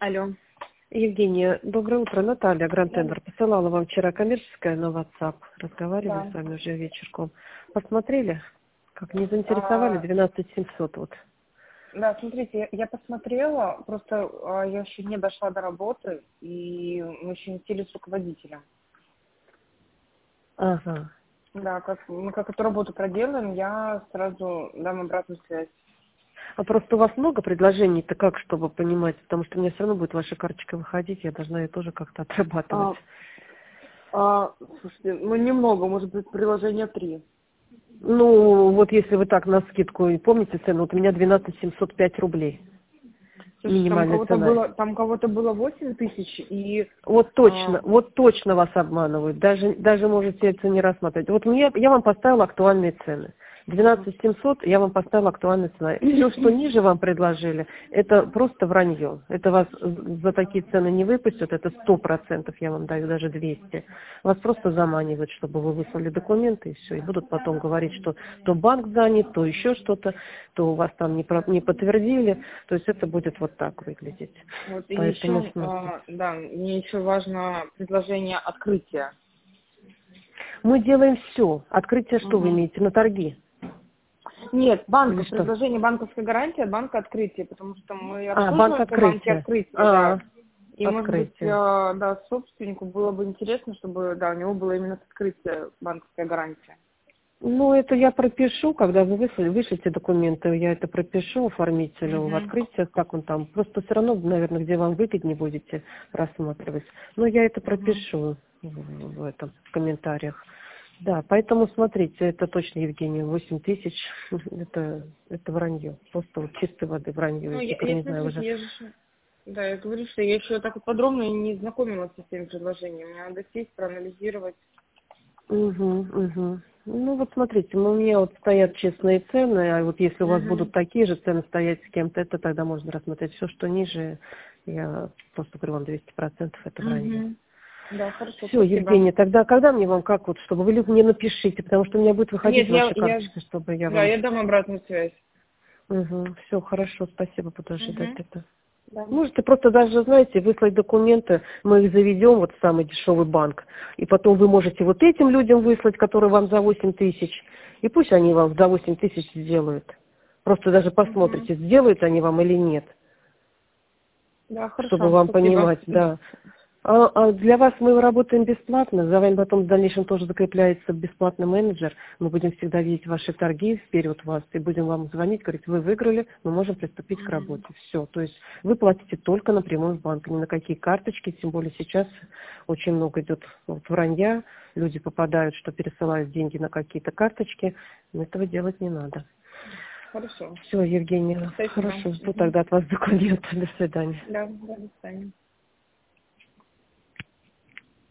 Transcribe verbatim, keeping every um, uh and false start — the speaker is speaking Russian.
Алло. Евгения, доброе утро. Наталья, Гранд Да. Тендер. Посылала вам вчера коммерческое на WhatsApp. Разговаривали Да. с вами уже вечерком. Посмотрели? Как не заинтересовали? А, двенадцать семьсот вот. да, смотрите, я, я посмотрела, просто а, я еще не дошла до работы, и мы еще не сели с руководителем. Ага. Да, как мы как эту работу проделаем, я сразу дам обратную связь. А просто у вас много предложений-то как, чтобы понимать? Потому что у меня все равно будет ваша карточка выходить, я должна ее тоже как-то отрабатывать. А, а, слушайте, ну немного, может быть, приложение три. Ну, вот если вы так на скидку, и помните цену, вот у меня двенадцать семьсот пять рублей. Слушайте, там Минимальная кого-то цена. было, там кого-то было восемь тысяч, и Вот а, точно, вот точно вас обманывают. Даже, даже можете это не рассматривать. Вот мне, я вам поставила актуальные цены. двенадцать семьсот я вам поставила актуальные цены. Все, что ниже вам предложили, это просто вранье. Это вас за такие цены не выпустят, это сто процентов я вам даю, даже двести. Вас просто заманивают, чтобы вы выслали документы и все. И будут потом говорить, что то банк занят, то еще что-то, то у вас там не, про- не подтвердили. То есть это будет вот так выглядеть. вот и Поэтому еще, смотрите. а, да, мне еще важно предложение открытия. Мы делаем все. Открытие что вы Мгм. имеете? На торги? Нет, Или банка, что? предложение банковской гарантии от банка открытия, потому что мы А, банк обслуживаем по банке открытия. открытия, А, да. И, может быть, э, открытие. да, собственнику было бы интересно, чтобы, да, у него было именно открытие банковская гарантия. Ну, это я пропишу, когда вы вышлите, вышлите документы, я это пропишу оформителю в Мгм. открытиях, как он там. Просто все равно, наверное, где вам выгоднее будете рассматривать. Но я это Мгм. пропишу в, в этом, в комментариях. Да, поэтому смотрите, это точно, Евгений, восемь тысяч, это, это вранье, просто вот чистой воды вранье. Ну, я, Теперь я не знаю смотрите, уже. я же, да, я говорю, что я еще так вот подробно не знакомилась со всеми предложениями. Мне надо сесть, проанализировать. Угу, угу. Ну вот смотрите, ну, у меня вот стоят честные цены, а вот если у вас будут Мгм. такие же цены стоять с кем-то, это тогда можно рассмотреть. Все, что ниже, я просто говорю вам двести процентов это вранье. Мгм. Да, хорошо, Все, спасибо. Евгения, тогда когда мне вам как вот, чтобы вы либо мне напишите, потому что у меня будет выходить Нет, я, ваша я, карточка, чтобы я да, вам... я дам обратную связь. Угу, все, хорошо, спасибо, буду ожидать Мгм. это. Да. Можете просто даже, знаете, выслать документы, мы их заведем вот в самый дешевый банк, и потом вы можете вот этим людям выслать, которые вам за восемь тысяч, и пусть они вам за восемь тысяч сделают. Просто даже Мгм. посмотрите, сделают они вам или нет, Да, чтобы хорошо, вам спасибо. понимать, да. А, а для вас мы работаем бесплатно, за вами потом в дальнейшем тоже закрепляется бесплатный менеджер. Мы будем всегда видеть ваши торги вперед вас и будем вам звонить, говорить, вы выиграли, мы можем приступить к Мгм. работе. Все. То есть вы платите только напрямую в банк, ни на какие карточки, тем более сейчас очень много идет вот вранья, люди попадают, что пересылают деньги на какие-то карточки, но этого делать не надо. Хорошо. Все, Евгения, Спасибо. хорошо, жду Мгм. тогда от вас документы. До свидания. Да, да, до свидания.